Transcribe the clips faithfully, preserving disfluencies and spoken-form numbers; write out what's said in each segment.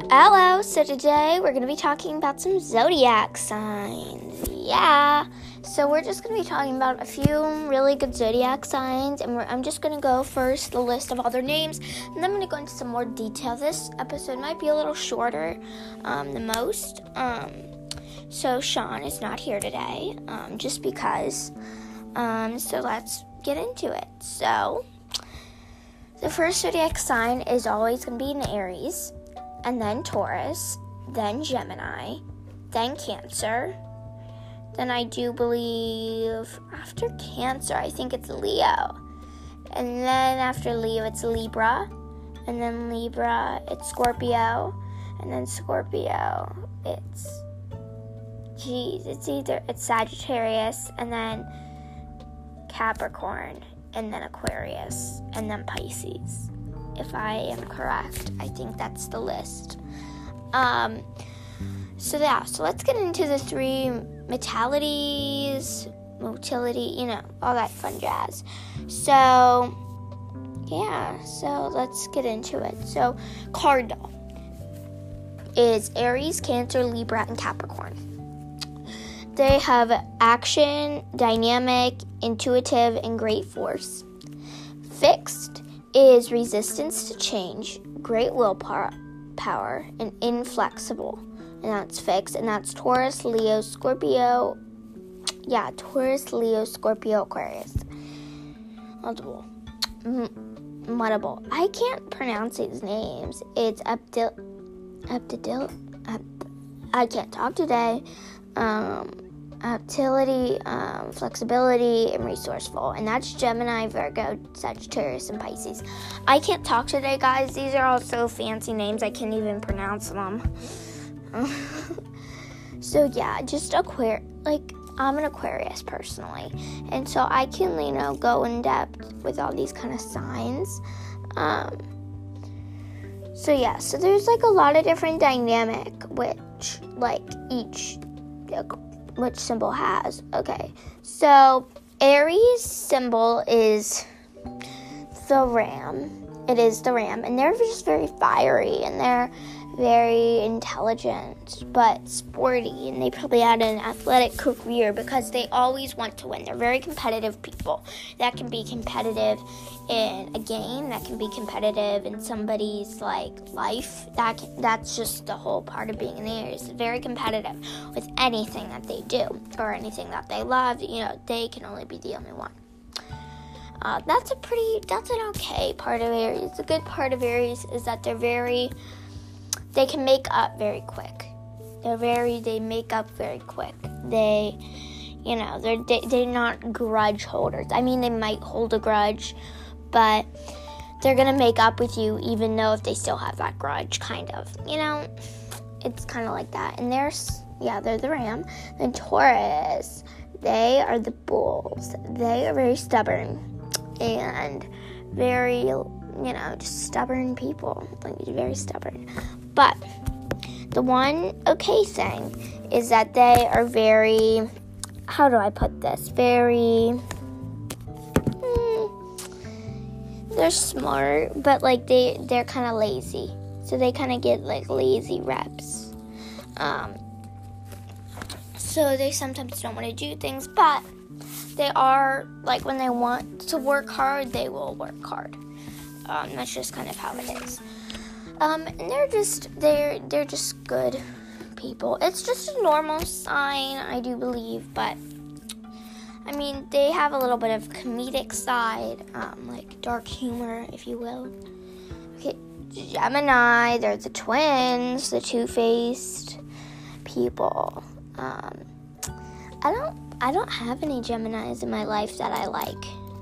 Hello, so today we're going to be talking about some zodiac signs. Yeah, so we're just going to be talking about a few really good zodiac signs, and we're, I'm just going to go first the list of all their names, and then I'm going to go into some more detail. This episode might be a little shorter um, than most. Um, so Sean is not here today, um, just because. Um, so let's get into it. So the first zodiac sign is always going to be an Aries. And then Taurus, then Gemini, then Cancer. Then I do believe after Cancer, I think it's Leo. And then after Leo, it's Libra. And then Libra, it's Scorpio. And then Scorpio, it's, geez, it's either, it's Sagittarius, and then Capricorn, and then Aquarius, and then Pisces. If I am correct, I think that's the list. Um, so yeah, so let's get into the three metalities, motility, you know, all that fun jazz. So, yeah, so let's get into it. So, Cardinal is Aries, Cancer, Libra, and Capricorn. They have action, dynamic, intuitive, and great force. Fixed is resistance to change, great willpower, power, and inflexible. And that's fixed. And that's Taurus, Leo, Scorpio. Yeah, Taurus, Leo, Scorpio, Aquarius. Multiple. M- Mutable. I can't pronounce these names. It's Abdil... Abdil... Ab- I can't talk today. Um... Aptility, um, flexibility, and resourceful. And that's Gemini, Virgo, Sagittarius, and Pisces. I can't talk today, guys. These are all so fancy names, I can't even pronounce them. So, yeah, just Aquarius. Like, I'm an Aquarius, personally. And so I can, you know, go in depth with all these kind of signs. Um, so, yeah. So, there's, like, a lot of different dynamic, which, like, each... Like, which symbol has. Okay, so Aries symbol is the ram. It is the ram, and they're just very fiery, and they're very intelligent, but sporty, and they probably had an athletic career because they always want to win. They're very competitive people. That can be competitive in a game, that can be competitive in somebody's, like, life. That can, that's just the whole part of being an Aries. Very competitive with anything that they do or anything that they love. You know, they can only be the only one. Uh, that's a pretty, that's an okay part of Aries. The good part of Aries is that they're very... They can make up very quick. They're very, they make up very quick. They, you know, they're, they, they're not grudge holders. I mean, they might hold a grudge, but they're going to make up with you even though if they still have that grudge, kind of. You know, it's kind of like that. And there's, yeah, they're the ram. Then Taurus, they are the bulls. They are very stubborn and very, you know, just stubborn people. Like, very stubborn. But the one okay thing is that they are very, how do I put this? Very, hmm, they're smart, but, like, they, they're kind of lazy. So they kind of get, like, lazy reps. Um, so they sometimes don't want to do things, but they are, like, when they want to work hard, they will work hard. Um, that's just kind of how it is. Um, and they're just, they're, they're just good people. It's just a normal sign, I do believe, but, I mean, they have a little bit of comedic side, um, like dark humor, if you will. Okay, Gemini, they're the twins, the two-faced people. Um, I don't, I don't have any Geminis in my life that I like.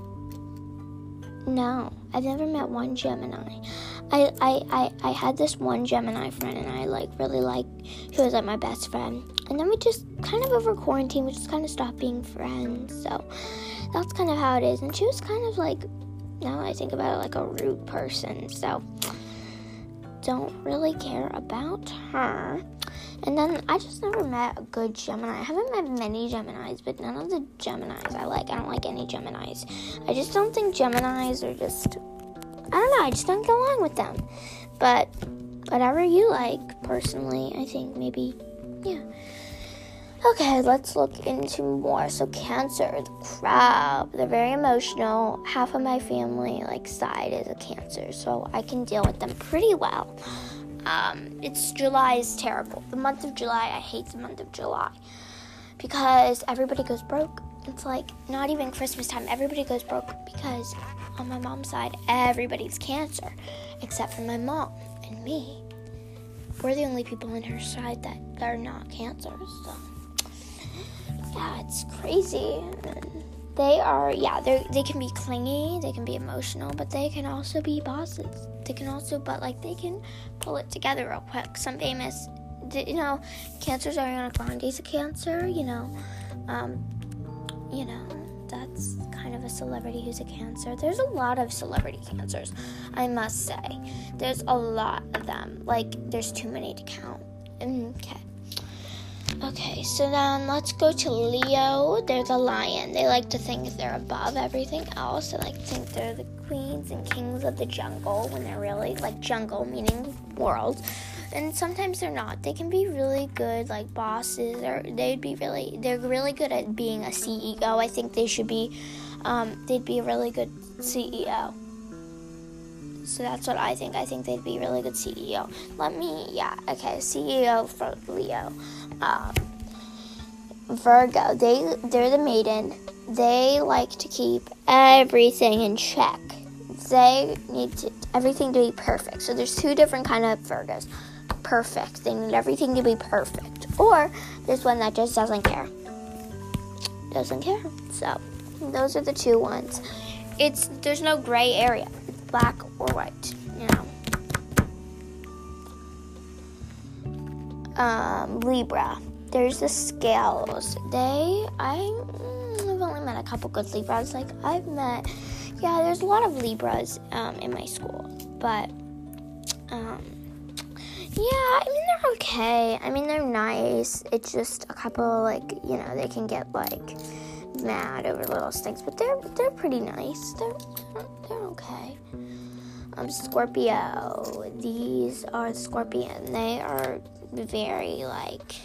No, I've never met one Gemini. I, I, I, I had this one Gemini friend, and I, like, really liked, she was, like, my best friend. And then we just, kind of over quarantine, we just kind of stopped being friends. So, that's kind of how it is. And she was kind of, like, now I think about it, like a rude person. So, don't really care about her. And then I just never met a good Gemini. I haven't met many Geminis, but none of the Geminis I like. I don't like any Geminis. I just don't think Geminis are just, I don't know, I just don't get along with them. But whatever you like, personally, I think maybe, yeah. Okay, let's look into more. So Cancer, the crab, they're very emotional. Half of my family, like, side is a Cancer, so I can deal with them pretty well. Um, it's July is terrible. The month of July, I hate the month of July because everybody goes broke. It's like not even Christmas time. Everybody goes broke because on my mom's side, everybody's Cancer except for my mom and me. We're the only people on her side that are not Cancer, so yeah, it's crazy. They are, yeah, they they can be clingy, they can be emotional, but they can also be bosses. They can also, but like they can pull it together real quick. Some famous, you know, Cancer's Ariana Grande's a Cancer, you know, um, you know, that's kind of a celebrity who's a Cancer. There's a lot of celebrity Cancers, I must say. There's a lot of them. Like, there's too many to count. Okay. Okay, so then let's go to Leo. They're the lion. They like to think they're above everything else. They like to think they're the queens and kings of the jungle when they're really, like, jungle meaning world. And sometimes they're not. They can be really good, like, bosses, or they'd be really, they're really good at being a C E O. I think they should be, um, they'd be a really good C E O. So that's what I think. I think they'd be a really good C E O. Let me, yeah, okay, C E O for Leo. Um, Virgo, they, they're the maiden. They like to keep everything in check. They need to, everything to be perfect. So there's two different kind of Virgos. Perfect. They need everything to be perfect. Or there's one that just doesn't care. Doesn't care. So those are the two ones. It's, there's no gray area. It's black or white, you know. Um, Libra. There's the scales. They, I, I've only met a couple good Libras. Like, I've met, yeah, there's a lot of Libras um, in my school. But, um, yeah, I mean, they're okay. I mean, they're nice. It's just a couple, like, you know, they can get, like, mad over little things. But they're, they're pretty nice. They're, they're, they're okay. Um, Scorpio. These are Scorpion. They are very, like,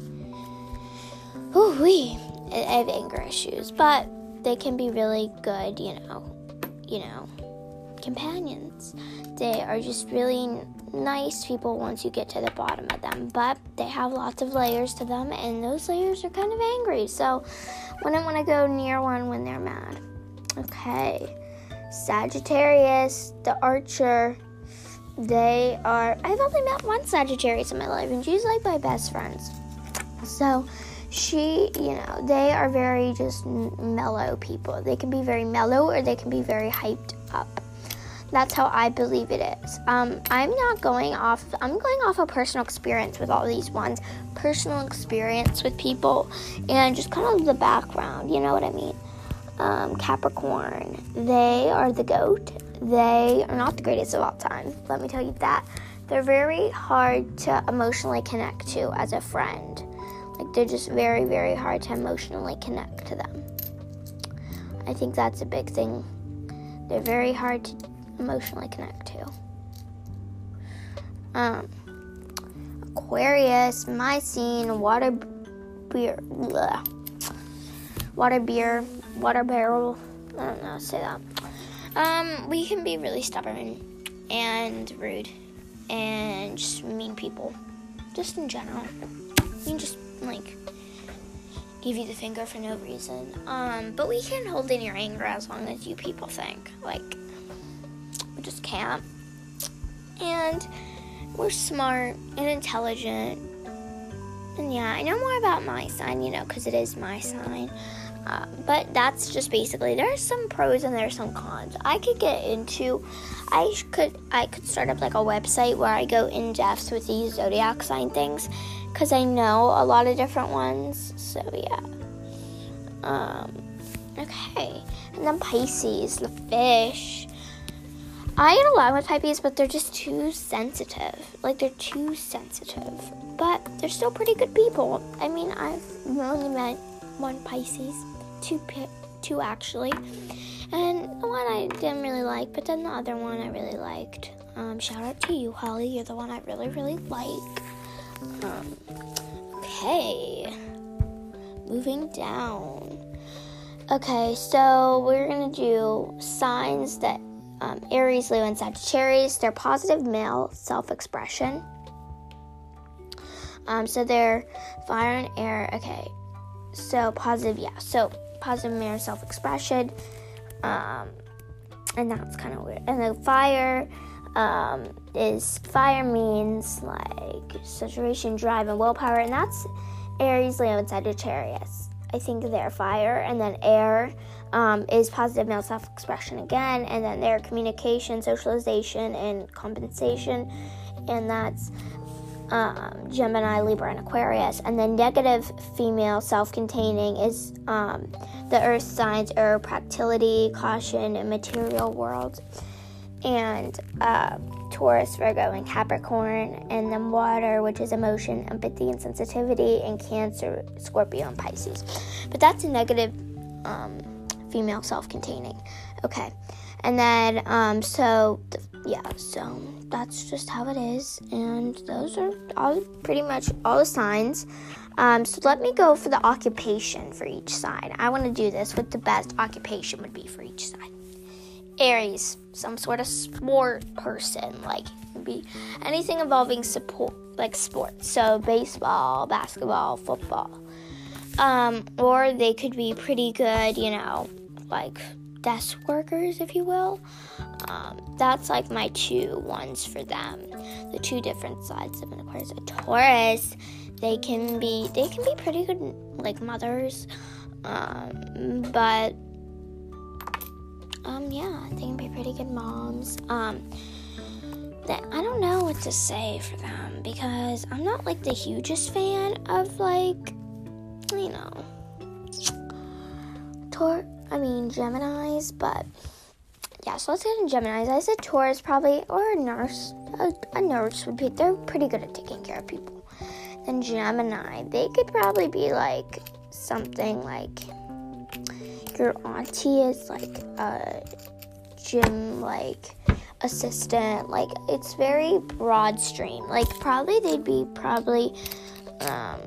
ooh-wee. I have anger issues, but they can be really good, you know, you know, companions. They are just really nice people once you get to the bottom of them, but they have lots of layers to them, and those layers are kind of angry, so wouldn't want to go near one when they're mad. Okay, Sagittarius, the archer. They are, I've only met one Sagittarius in my life, and she's like my best friends. So she, you know, they are very just mellow people. They can be very mellow, or they can be very hyped up. That's how I believe it is. Um, I'm not going off, I'm going off of personal experience with all these ones. Personal experience with people, and just kind of the background, you know what I mean? Um, Capricorn, they are the goat. They are not the greatest of all time, let me tell you that. They're very hard to emotionally connect to as a friend. Like, they're just very, very hard to emotionally connect to them. I think that's a big thing. They're very hard to emotionally connect to. Um, Aquarius, Mycene, water beer, bleh. water beer, water barrel, I don't know how to say that. Um, we can be really stubborn and rude and just mean people, just in general. We can just, like, give you the finger for no reason. Um, but we can hold in your anger as long as you people think. Like, we just can't. And we're smart and intelligent. And yeah, I know more about my sign, you know, because it is my sign. Uh, but that's just basically, there's some pros and there's some cons. I could get into, I could, I could start up like a website where I go in depth with these zodiac sign things, because I know a lot of different ones. So yeah. Um, okay. And then Pisces, the fish. I get along with Pisces, but they're just too sensitive. Like, they're too sensitive. But they're still pretty good people. I mean, I've only met one Pisces. Two, two actually. And one I didn't really like, but then the other one I really liked. Um, shout out to you, Holly. You're the one I really, really like. Um, okay. Moving down. Okay, so we're going to do signs that um, Aries, Leo, and Sagittarius. They're positive male self-expression. Um, so they're fire and air. Okay, so positive, yeah. So positive male self-expression. Um, and that's kind of weird. And then fire um, is, fire means like saturation, drive, and willpower. And that's Aries, Leo, and Sagittarius. I think they're fire. And then air um, is positive male self-expression again. And then they're communication, socialization, and compensation. And that's um, Gemini, Libra, and Aquarius. And then negative female self-containing is um, the earth signs are practicality, caution, and material world. And uh, Taurus, Virgo, and Capricorn. And then water, which is emotion, empathy, and sensitivity. And Cancer, Scorpio, and Pisces. But that's a negative um, female self-containing. Okay. And then, um, so, yeah, so that's just how it is. And those are all pretty much all the signs. Um, so let me go for the occupation for each sign. I want to do this, what the best occupation would be for each sign. Aries, some sort of sport person, like it could be anything involving support, like sports. So baseball, basketball, football. Um, or they could be pretty good, you know, like desk workers, if you will. Um, that's like my two ones for them. The two different sides of an Aquarius. A Taurus, they can be they can be pretty good like mothers. Um, but um yeah, they can be pretty good moms. Um that I don't know what to say for them because I'm not like the hugest fan of like you know Taur I mean, Geminis, but yeah, so let's get in Geminis. I said Taurus probably, or a nurse. A, a nurse would be, they're pretty good at taking care of people. Then Gemini, they could probably be like something like your auntie is like a gym, like, assistant. Like, it's very broad stream. Like, probably they'd be probably, um...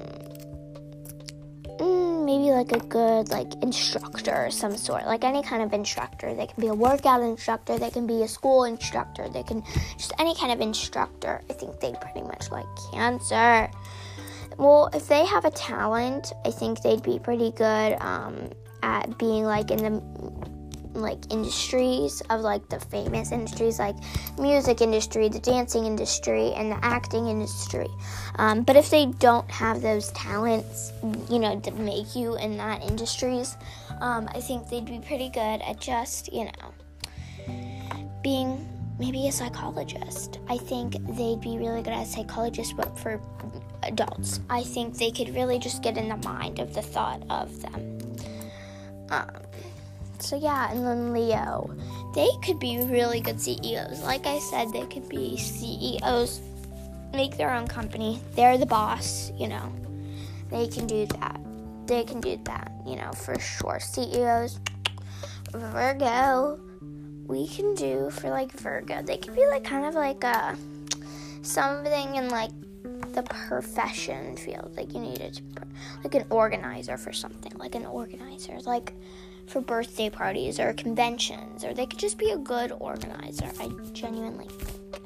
maybe like a good like instructor of some sort, like any kind of instructor. They can be a workout instructor, they can be a school instructor, they can just any kind of instructor. I think they pretty much like Cancer. Well, if they have a talent, I think they'd be pretty good um, at being like in the like industries of like the famous industries, like music industry, the dancing industry, and the acting industry. Um, but if they don't have those talents, you know, to make you in that industries, um, I think they'd be pretty good at just, you know, being maybe a psychologist. I think they'd be really good at a psychologist, but for adults. I think they could really just get in the mind of the thought of them. Um, So yeah, and then Leo, they could be really good C E Os. Like I said, they could be C E Os, make their own company. They're the boss, you know. They can do that. They can do that, you know, for sure. C E Os, Virgo, we can do for like Virgo. They could be like kind of like a something in like the profession field. Like you need it, like an organizer for something, like an organizer, like for birthday parties or conventions, or they could just be a good organizer. I genuinely think.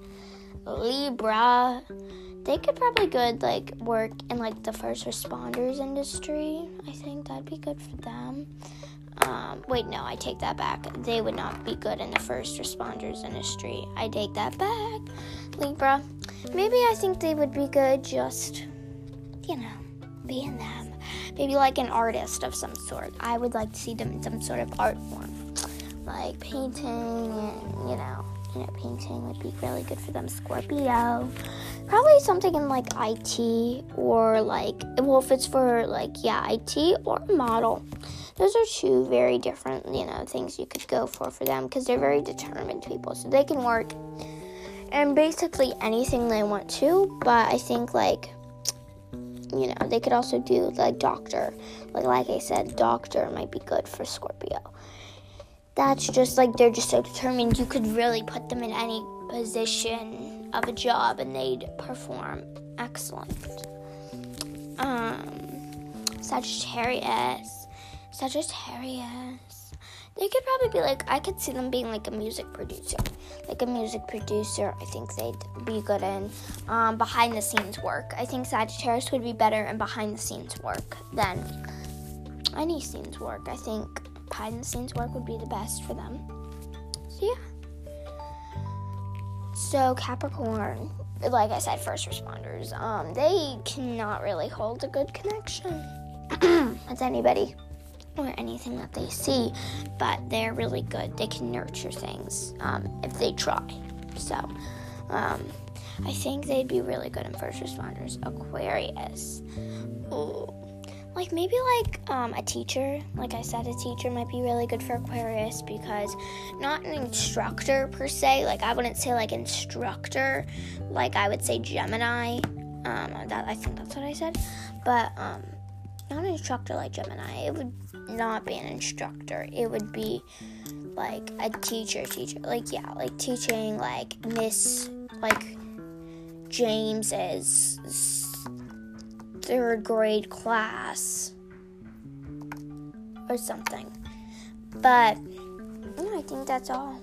Libra, they could probably good like work in like the first responders industry. I think that'd be good for them. Um, wait, no, I take that back. They would not be good in the first responders industry. I take that back. Libra, maybe I think they would be good just, you know, being them. Maybe like an artist of some sort. I would like to see them in some sort of art form. Like painting and, you know, you know, painting would be really good for them. Scorpio. Probably something in like I T or like, well, if it's for like, yeah, I T or model. Those are two very different, you know, things you could go for for them because they're very determined people. So they can work in basically anything they want to, but I think like, you know, they could also do like doctor. Like like I said, doctor might be good for Scorpio. That's just like they're just so determined. You could really put them in any position of a job and they'd perform excellent. Um, Sagittarius, Sagittarius, they could probably be like, I could see them being like a music producer. Like a music producer, I think they'd be good in um, behind-the-scenes work. I think Sagittarius would be better in behind-the-scenes work than any scenes work. I think behind-the-scenes work would be the best for them. So, yeah. So, Capricorn, like I said, first responders, um, they cannot really hold a good connection with anybody or anything that they see, but they're really good. They can nurture things um, if they try. So, um, I think they'd be really good in first responders. Aquarius. Ooh. Like, maybe, like, um, a teacher. Like I said, a teacher might be really good for Aquarius because not an instructor, per se. Like, I wouldn't say, like, instructor. Like, I would say Gemini. Um, that I think that's what I said. But, um, not an instructor like Gemini. It would not be an instructor. It would be like a teacher, teacher. Like, yeah, like teaching, like, Miss, like, James's third grade class or something. But, yeah, I think that's all.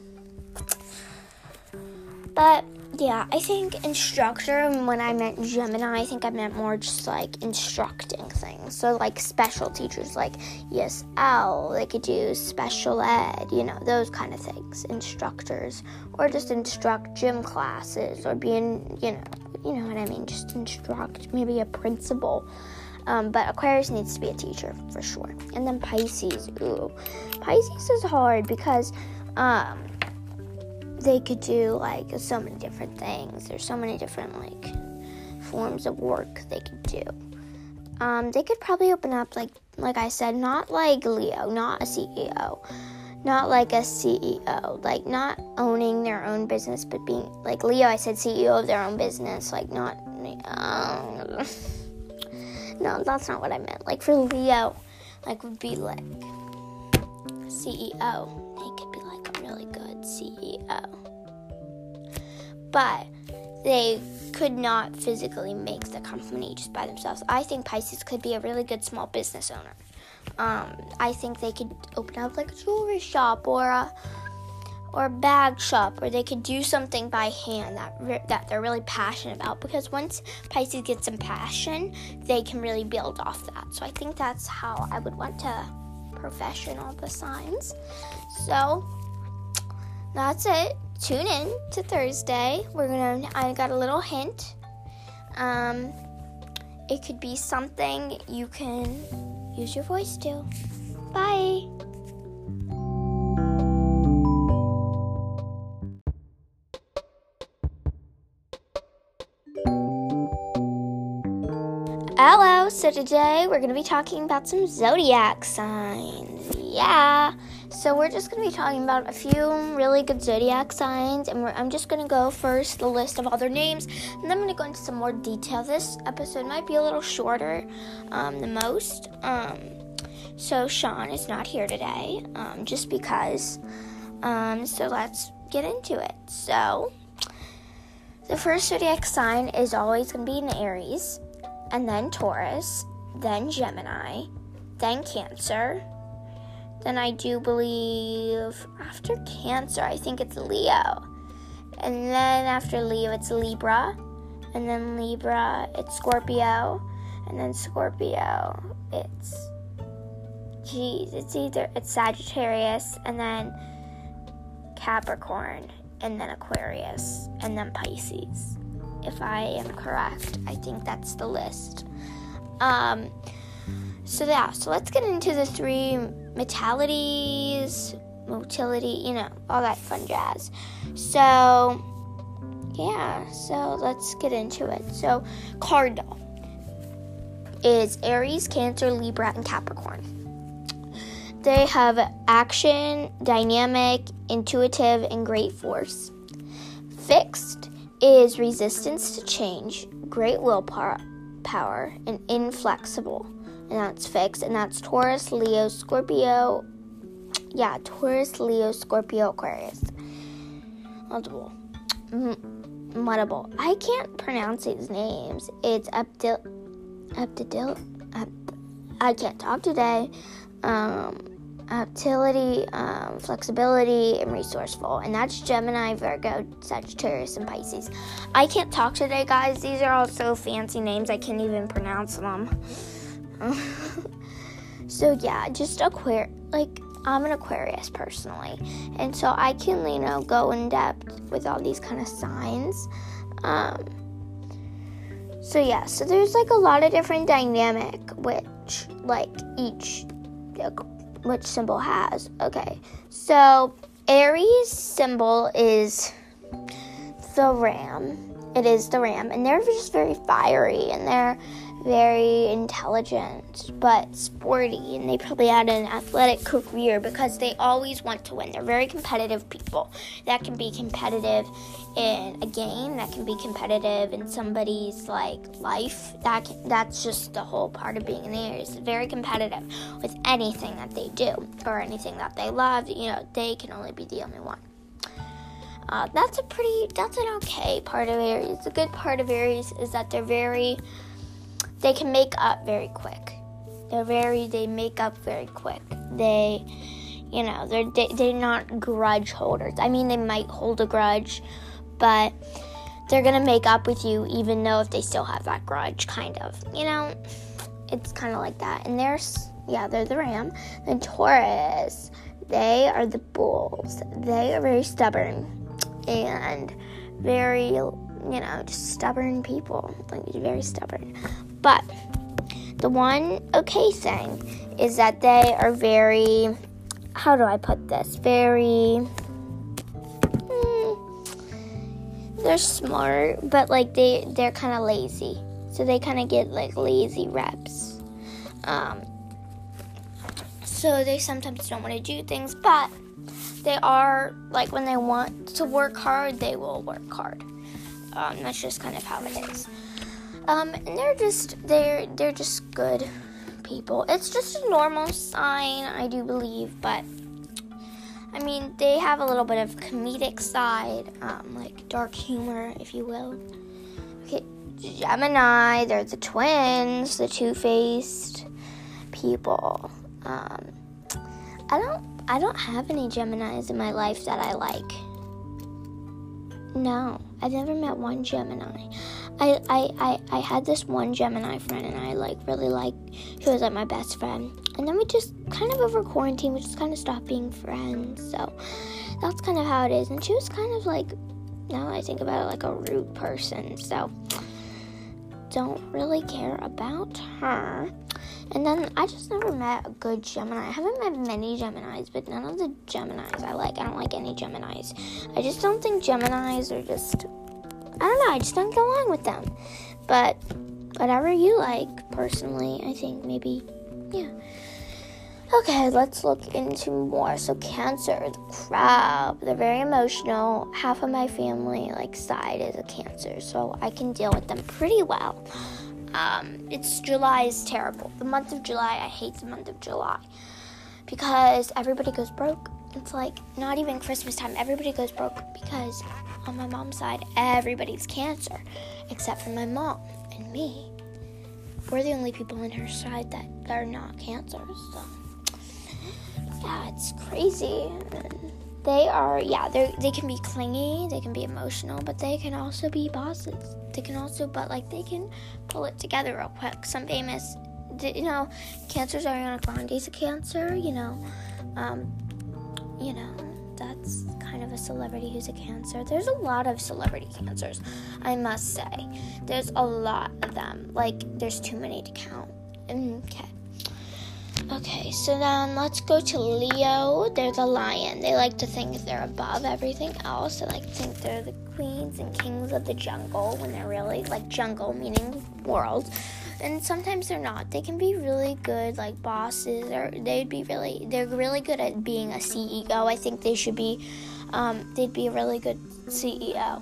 But, yeah, I think instructor, when I meant Gemini, I think I meant more just, like, instructing things. So, like, special teachers, like E S L, they could do special ed, you know, those kind of things, instructors. Or just instruct gym classes, or being, you know, you know what I mean, just instruct, maybe a principal. Um, but Aquarius needs to be a teacher, for sure. And then Pisces, ooh. Pisces is hard because, um... they could do, like, so many different things. There's so many different, like, forms of work they could do. Um, they could probably open up, like, like I said, not like Leo, not a C E O. Not like a C E O. Like, not owning their own business, but being, like, Leo, I said C E O of their own business. Like, not, um, no, that's not what I meant. Like, for Leo, like, would be, like, C E O. They could be, like, a really good C E O. But they could not physically make the company just by themselves. I think Pisces could be a really good small business owner. Um, I think they could open up, like, a jewelry shop or a or a bag shop, or they could do something by hand that re- that they're really passionate about. Because once Pisces gets some passion, they can really build off that. So I think that's how I would want to profession all the signs. So that's it. Tune in to Thursday. We're gonna. I got a little hint. Um, it could be something you can use your voice to. Bye. Hello. So today we're gonna be talking about some zodiac signs. Yeah. So we're just going to be talking about a few really good zodiac signs, and we're, I'm just going to go first the list of all their names, and then I'm going to go into some more detail. This episode might be a little shorter um, than most. Um, so Sean is not here today, um, just because. Um, so let's get into it. So the first zodiac sign is always going to be an Aries, and then Taurus, then Gemini, then Cancer. Then I do believe after Cancer, I think it's Leo. And then after Leo, it's Libra. And then Libra, it's Scorpio. And then Scorpio, it's, geez, it's either, it's Sagittarius, and then Capricorn, and then Aquarius, and then Pisces. If I am correct, I think that's the list. Um, so yeah, so let's get into the three metalities, motility, you know, all that fun jazz. So, yeah, so let's get into it. So, Cardinal is Aries, Cancer, Libra, and Capricorn. They have action, dynamic, intuitive, and great force. Fixed is resistance to change, great willpower, power, and inflexible. And that's fixed, and that's Taurus, Leo, Scorpio. Yeah, Taurus, Leo, Scorpio, Aquarius. Multiple. Muttable. I can't pronounce these names. It's Abdil, Abdil, Ab, I can't talk today. Um, Aptility, um, flexibility, and resourceful. And that's Gemini, Virgo, Sagittarius, and Pisces. I can't talk today, guys. These are all so fancy names, I can't even pronounce them. So, yeah, just Aquarius. Like, I'm an Aquarius, personally. And so I can, you know, go in depth with all these kind of signs. Um, so, yeah. So, there's, like, a lot of different dynamic, which, like, each... which symbol has. Okay, so Aries symbol is the ram. It is the ram, and they're just very fiery, and they're very intelligent, but sporty, and they probably had an athletic career because they always want to win. They're very competitive people. That can be competitive in a game, that can be competitive in somebody's like life. That can, that's just the whole part of being an Aries. Very competitive with anything that they do or anything that they love. You know, they can only be the only one. Uh, that's a pretty, that's an okay part of Aries. The good part of Aries is that they're very, they can make up very quick. They're very, they make up very quick. They, you know, they're, they, they're not grudge holders. I mean, they might hold a grudge, but they're going to make up with you even though if they still have that grudge, kind of. You know, it's kind of like that. And there's, yeah, they're the ram. Then Taurus, they are the bulls. They are very stubborn and very, you know, just stubborn people. Like, very stubborn. But the one okay thing is that they are very, how do I put this? Very, hmm, they're smart, but like they, they're kind of lazy. So they kind of get like lazy reps. Um, so they sometimes don't want to do things, but they are, like, when they want to work hard, they will work hard. Um, that's just kind of how it is. Um, and they're just, they're, they're just good people. It's just a normal sign, I do believe, but, I mean, they have a little bit of comedic side, um, like dark humor, if you will. Okay, Gemini, they're the twins, the two-faced people. Um, I don't, I don't have any Geminis in my life that I like. No, I've never met one Gemini. I, I, I, I had this one Gemini friend, and I, like, really liked, she was, like, my best friend. And then we just kind of over quarantine, we just kind of stopped being friends. So that's kind of how it is. And she was kind of, like, now I think about it, like a rude person. So don't really care about her. And then I just never met a good Gemini. I haven't met many Geminis, but none of the Geminis I like. I don't like any Geminis. I just don't think Geminis are just, I don't know, I just don't get along with them. But whatever you like, personally, I think maybe, yeah. Okay, let's look into more. So Cancer, the crab, they're very emotional. Half of my family, like, side is a Cancer, so I can deal with them pretty well. Um, it's July is terrible. The month of July, I hate the month of July because everybody goes broke. It's like not even Christmas time. Everybody goes broke because on my mom's side, everybody's Cancer except for my mom and me. We're the only people on her side that are not Cancer. So yeah, it's crazy. They are, yeah, they they can be clingy, they can be emotional, but they can also be bosses. They can also, but like they can pull it together real quick. Some famous, you know, Cancer's Ariana Grande's a Cancer, you know, um, you know, that's kind of a celebrity who's a Cancer. There's a lot of celebrity Cancers, I must say. There's a lot of them. Like, there's too many to count. Okay. Okay, so then let's go to Leo. They're the lion. They like to think they're above everything else. They like to think they're the queens and kings of the jungle when they're really, like, jungle meaning world. And sometimes they're not. They can be really good, like, bosses, or they'd be really, they're really good at being a C E O. I think they should be, um, they'd be a really good C E O.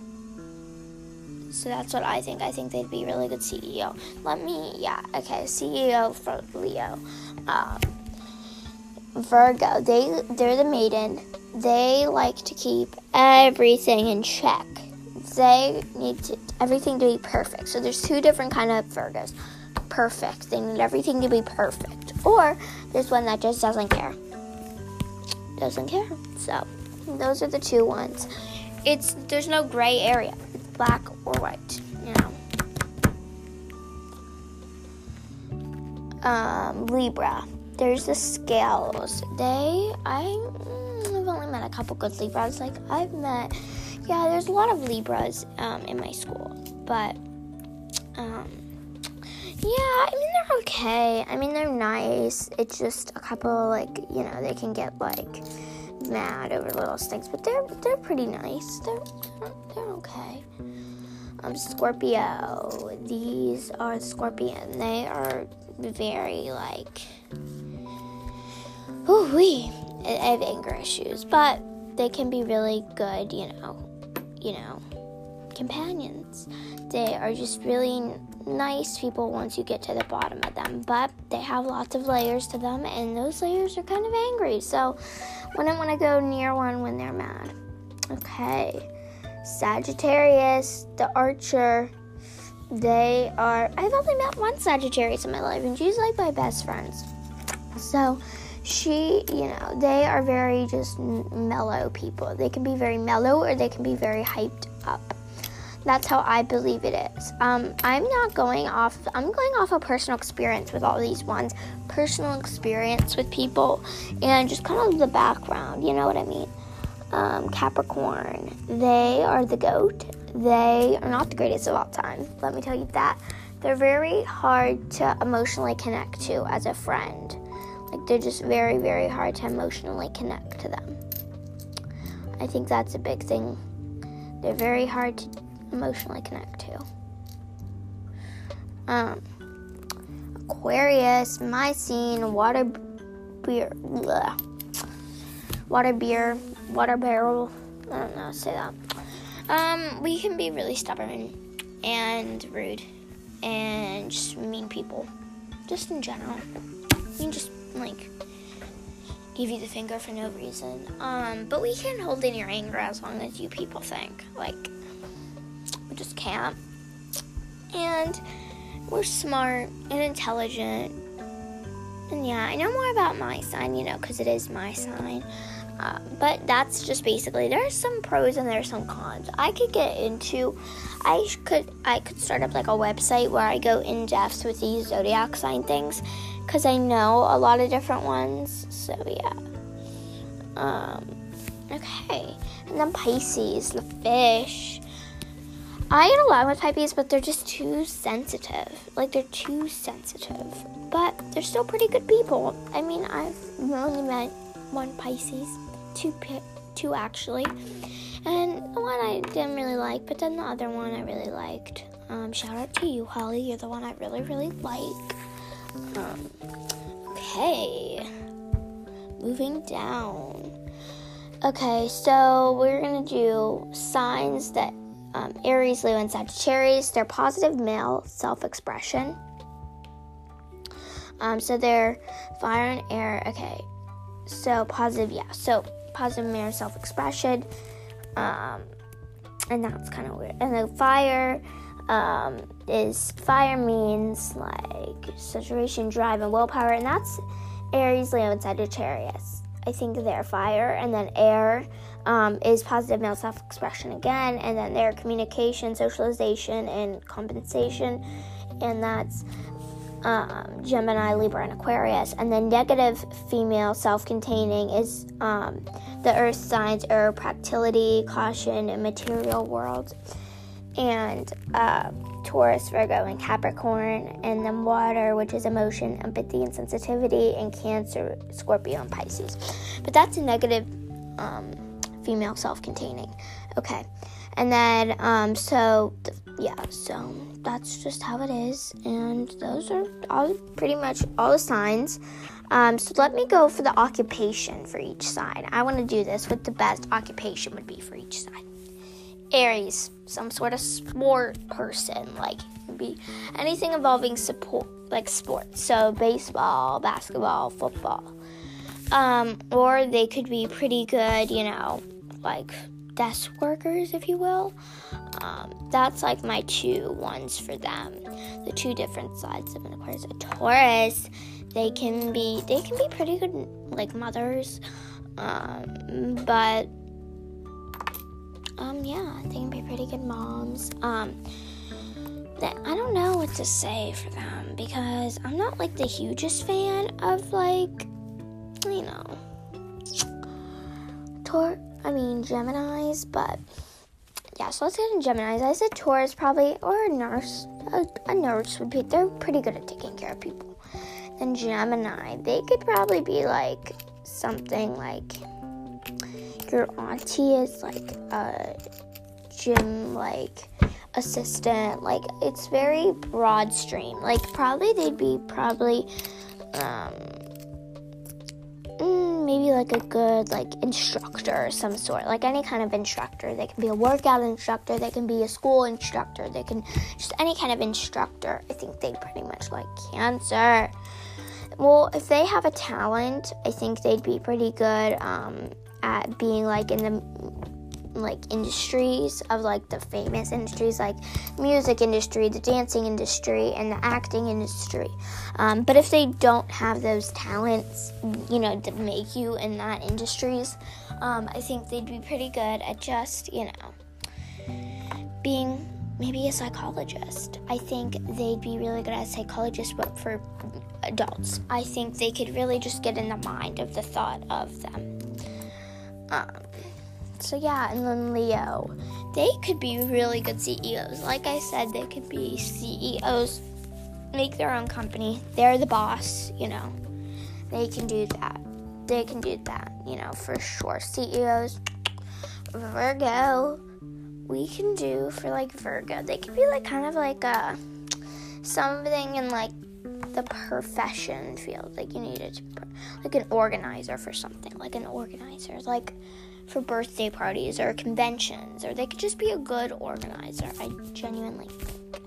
So that's what I think. I think they'd be a really good C E O. Let me, yeah, okay, C E O for Leo. Um, Virgo, they, they're the maiden. They like to keep everything in check. they need to, everything to be perfect. So there's two different kind of Virgos. Perfect. They need everything to be perfect. Or there's one that just doesn't care. Doesn't care. So those are the two ones. It's there's no gray area. It's black or white, you know. Um, Libra. There's the scales. They, I, I've only met a couple good Libras. Like, I've met, yeah, there's a lot of Libras um, in my school. But, um, yeah, I mean, they're okay. I mean, they're nice. It's just a couple, like, you know, they can get, like, mad over little things. But they're they're pretty nice. They're, they're, they're okay. Um, Scorpio. These are Scorpion. They are very, like... Ooh wee! I have anger issues, but they can be really good, you know, you know, companions. They are just really nice people once you get to the bottom of them, but they have lots of layers to them, and those layers are kind of angry, so wouldn't want to go near one when they're mad. Okay, Sagittarius, the Archer. They are, I've only met one Sagittarius in my life, and she's like my best friends. So, she, you know, they are very just mellow people. They can be very mellow or they can be very hyped up. That's how I believe it is. Um, I'm not going off, I'm going off of personal experience with all these ones. Personal experience with people and just kind of the background, you know what I mean? Um, Capricorn, they are the GOAT. They are not the greatest of all time, let me tell you that. They're very hard to emotionally connect to as a friend. Like, they're just very, very hard to emotionally connect to them. I think that's a big thing. They're very hard to emotionally connect to. Um, Aquarius, my scene, water beer, bleh. water beer, water barrel. I don't know how to say that. Um, we can be really stubborn and rude and just mean people, just in general. We can just like give you the finger for no reason. Um, but we can hold in your anger as long as you people think. Like, we just can't. And we're smart and intelligent. And yeah, I know more about my sign, you know, because it is my sign. Um, but that's just basically, there's some pros and there's some cons. I could get into, I could, I could start up like a website where I go in depth with these zodiac sign things, because I know a lot of different ones. So yeah. Um, okay. And then Pisces, the fish. I get along with Pisces, but they're just too sensitive. Like, they're too sensitive. But they're still pretty good people. I mean, I've only met one Pisces. Two, two actually. And the one I didn't really like, but then the other one I really liked. Um, shout out to you, Holly. You're the one I really, really like. Um, okay. Moving down. Okay, so we're going to do signs that um, Aries, Leo, and Sagittarius. They're positive male self-expression. Um, so they're fire and air. Okay, so positive, yeah. So positive male self-expression. Um, and that's kind of weird. And then fire um, is, fire means like saturation, drive, and willpower. And that's Aries, Leo, and Sagittarius. I think they're fire. And then air um, is positive male self-expression again. And then they're communication, socialization, and compensation. And that's um, Gemini, Libra, and Aquarius. And then negative female self-containing is um, the earth signs are practicality, caution, and material world. And uh, Taurus, Virgo, and Capricorn. And then water, which is emotion, empathy, and sensitivity. And Cancer, Scorpio, and Pisces. But that's a negative um, female self-containing. Okay. And then, um, so, th- yeah, so that's just how it is. And those are all pretty much all the signs. Um, so let me go for the occupation for each sign. I want to do this, what the best occupation would be for each sign. Aries, some sort of sport person, like it could be anything involving support, like sports. So baseball, basketball, football. Um, or they could be pretty good, you know, like desk workers, if you will. Um, that's like my two ones for them. The two different sides of an Aquarius. A Taurus, they can be they can be pretty good like mothers, um, but um, yeah, they can be pretty good moms. Um, that I don't know what to say for them because I'm not like the hugest fan of like you know Taur. I mean Geminis, but. Yeah, so let's get in Geminis. I said Taurus probably, or a nurse. A, a nurse would be, they're pretty good at taking care of people. Then Gemini, they could probably be like something like your auntie is like a gym like assistant. Like it's very broad stream. Like probably they'd be probably um maybe like a good like instructor of some sort, like any kind of instructor. They can be a workout instructor, they can be a school instructor, they can just any kind of instructor. I think they'd pretty much like Cancer. Well, if they have a talent, I think they'd be pretty good um, at being like in the like industries of like the famous industries like music industry, the dancing industry, and the acting industry. Um, but if they don't have those talents, you know, to make you in that industries, um, I think they'd be pretty good at just, you know, being maybe a psychologist. I think they'd be really good at psychologists, but for adults. I think they could really just get in the mind of the thought of them. Um, So yeah, and then Leo, they could be really good C E Os. Like I said, they could be C E Os, make their own company. They're the boss, you know. They can do that. They can do that, you know, for sure. C E Os, Virgo, we can do for like Virgo. They could be like kind of like a something in like the profession field. Like you need it, like an organizer for something, like an organizer, like. For birthday parties or conventions, or they could just be a good organizer. I genuinely think.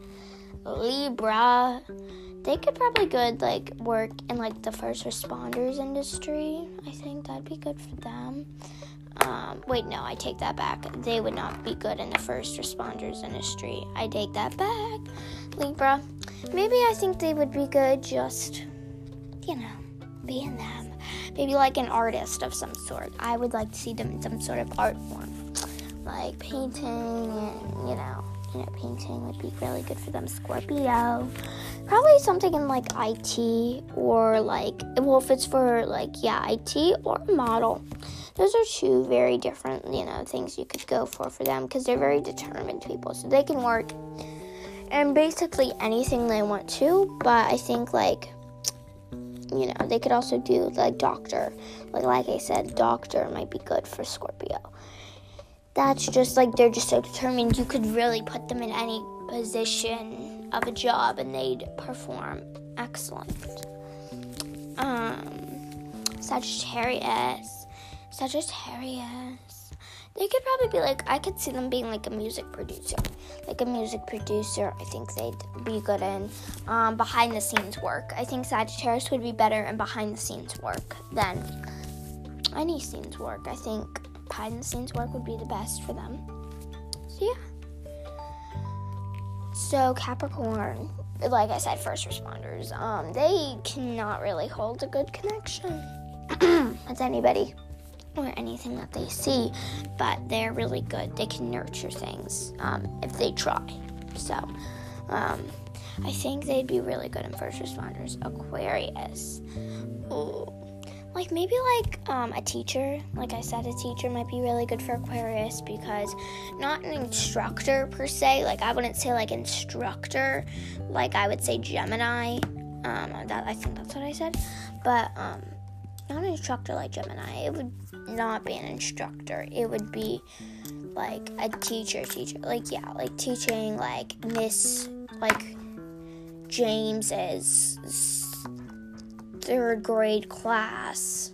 Libra, they could probably good like work in like the first responders industry. I think that'd be good for them. Um, wait, no, I take that back. They would not be good in the first responders industry. I take that back. Libra, maybe I think they would be good just, you know, being them. Maybe like an artist of some sort. I would like to see them in some sort of art form. Like painting and, you know, you know, painting would be really good for them. Scorpio. Probably something in like I T or like, well, if it's for like, yeah, I T or model. Those are two very different, you know, things you could go for for them because they're very determined people. So they can work in basically anything they want to, but I think like, you know, they could also do, like, doctor. Like, like I said, doctor might be good for Scorpio. That's just, like, they're just so determined. You could really put them in any position of a job, and they'd perform excellent. Um, Sagittarius. Sagittarius. They could probably be, like, I could see them being, like, a music producer. Like, a music producer, I think they'd be good in um, behind-the-scenes work. I think Sagittarius would be better in behind-the-scenes work than any scenes work. I think behind-the-scenes work would be the best for them. So, yeah. So, Capricorn, like I said, first responders, um, they cannot really hold a good connection with anybody or anything that they see, but they're really good. They can nurture things um, if they try. So, um, I think they'd be really good in first responders. Aquarius. Ooh. Like, maybe, like, um, a teacher. Like I said, a teacher might be really good for Aquarius because not an instructor, per se. Like, I wouldn't say, like, instructor. Like, I would say Gemini. Um, that I think that's what I said. But, um, not an instructor like Gemini. It would not be an instructor. It would be like a teacher, teacher. Like, yeah, like teaching, like, Miss, like, James's third grade class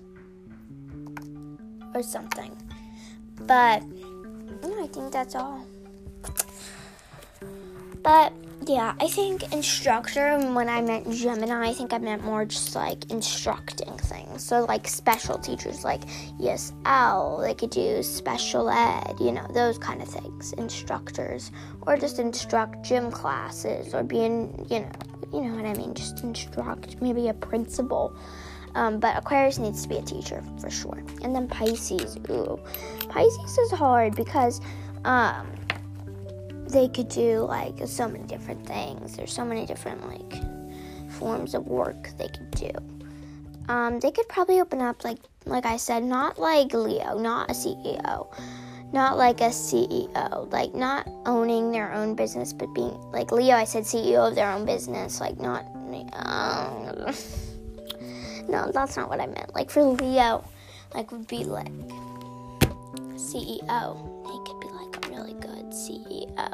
or something. But, yeah, I think that's all. But, Yeah, I think instructor, and when I meant Gemini, I think I meant more just like instructing things. So like special teachers like E S L, they could do special ed, you know, those kind of things, instructors, or just instruct gym classes, or being, you know, you know what I mean, just instruct, maybe a principal. Um, but Aquarius needs to be a teacher for sure. And then Pisces, ooh, Pisces is hard because, um, they could do like so many different things. There's so many different like forms of work they could do. Um, they could probably open up like like I said, not like Leo, not a C E O, not like a C E O, like not owning their own business, but being like Leo. I said C E O of their own business, like not. Um, no, that's not what I meant. Like for Leo, like would be like C E O. They could be like a really good C E O.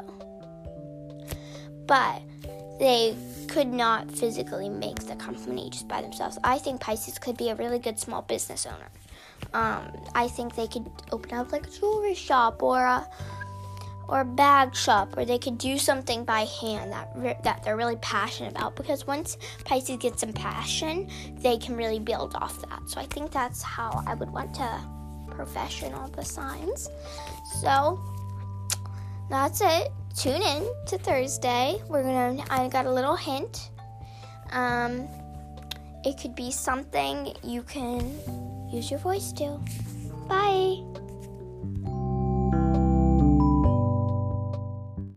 But they could not physically make the company just by themselves. I think Pisces could be a really good small business owner. Um, I think they could open up like a jewelry shop or a or a bag shop, or they could do something by hand that re- that they're really passionate about. Because once Pisces gets some passion, they can really build off that. So I think that's how I would want to profession all the signs. So that's it. Tune in to Thursday. We're gonna. I got a little hint. Um, it could be something you can use your voice to. Bye.